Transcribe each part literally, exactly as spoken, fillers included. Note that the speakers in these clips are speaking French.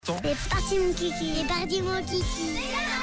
C'est parti mon kiki, c'est parti mon kiki.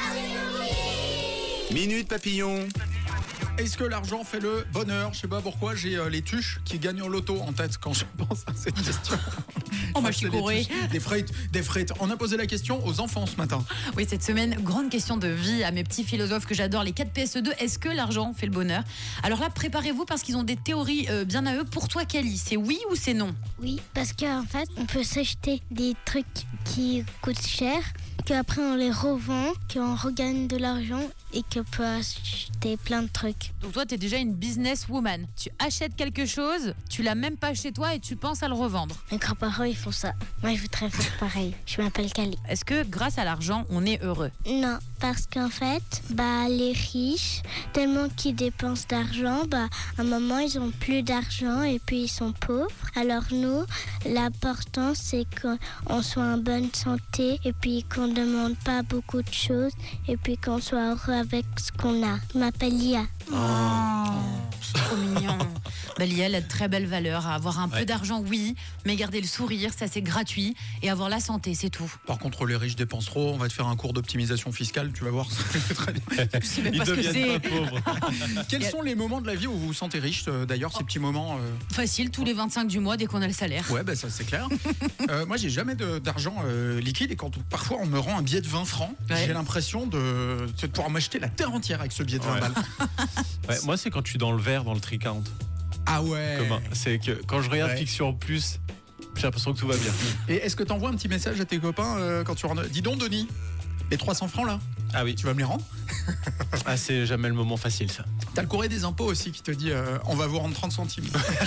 Minute Papillon. Est-ce que l'argent fait le bonheur? Je sais pas pourquoi j'ai euh, les tuches qui gagnent au loto en tête quand je pense à cette question. Oh, moi je suis courée. Des frites, des frites. On a posé la question aux enfants ce matin. Oui, cette semaine, grande question de vie à mes petits philosophes que j'adore, les quatre P S E deux. Est-ce que l'argent fait le bonheur? Alors là, préparez-vous parce qu'ils ont des théories euh, bien à eux. Pour toi, Kali, c'est oui ou c'est non? Oui, parce qu'en fait, on peut s'acheter des trucs qui coûtent cher, qu'après on les revend, qu'on regagne de l'argent et qu'on peut acheter plein de trucs. Donc toi, tu es déjà une businesswoman. Tu achètes quelque chose, tu l'as même pas chez toi et tu penses à le revendre. Mes grands-parents, ils font ça. Moi, je voudrais faire pareil. Je m'appelle Kali. Est-ce que grâce à l'argent, on est heureux? Non, parce qu'en fait, bah, les riches, tellement qu'ils dépensent d'argent, bah, à un moment, ils ont plus d'argent et puis ils sont pauvres. Alors nous, l'important, c'est qu'on soit en bonne santé et puis qu'on ne demande pas beaucoup de choses et puis qu'on soit heureux avec ce qu'on a. Je m'appelle Lia. Oh, c'est trop mignon. Bah, Lia, elle a de très belles valeurs. Avoir un Ouais. peu d'argent, oui, mais garder le sourire, ça c'est gratuit. Et avoir la santé, c'est tout. Par contre, les riches dépensent trop. On va te faire un cours d'optimisation fiscale, tu vas voir. Ça fait très bien. Je sais même Ils pas ce que deviennent c'est. pas pauvres. Quels sont les moments de la vie où vous vous sentez riche euh, d'ailleurs, ces petits moments euh... Facile, tous les vingt-cinq du mois, dès qu'on a le salaire. Ouais, bah, ça c'est clair. euh, moi, j'ai jamais de- d'argent euh, liquide et quand parfois on me rend un billet de vingt francs, Ouais. j'ai l'impression de, de pouvoir m'acheter la terre entière avec ce billet de vingt Ouais. balles. Ouais, moi, c'est quand je suis dans le vert, dans le tricount Ah ouais. commun. C'est que quand je regarde Ouais. Fiction Plus, j'ai l'impression que tout va bien. Et est-ce que t'envoies un petit message à tes copains euh, quand tu rentres? Dis donc, Denis, les trois cents francs là, Ah oui, tu vas me les rendre? ah, c'est jamais le moment facile, ça. T'as le courrier des impôts aussi qui te dit euh, on va vous rendre trente centimes.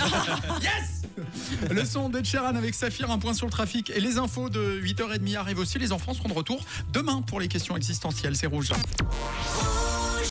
Yes. Le son d'Ed Sheeran avec Saphir, un point sur le trafic. Et les infos de huit heures trente arrivent aussi. Les enfants seront de retour demain pour les questions existentielles. C'est rouge.